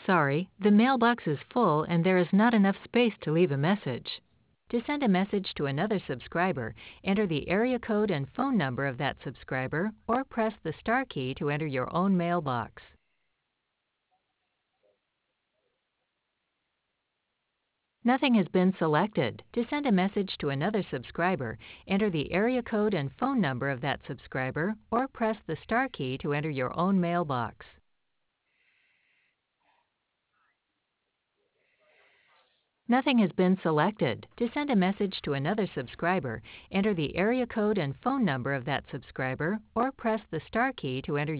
Sorry, the mailbox is full and there is not enough space to leave a message. To send a message to another subscriber, enter the area code and phone number of that subscriber or press the star key to enter your own mailbox. Nothing has been selected. To send a message to another subscriber, enter the area code and phone number of that subscriber or press the star key to enter your own mailbox. Nothing has been selected. To send a message to another subscriber, enter the area code and phone number of that subscriber or press the star key to enter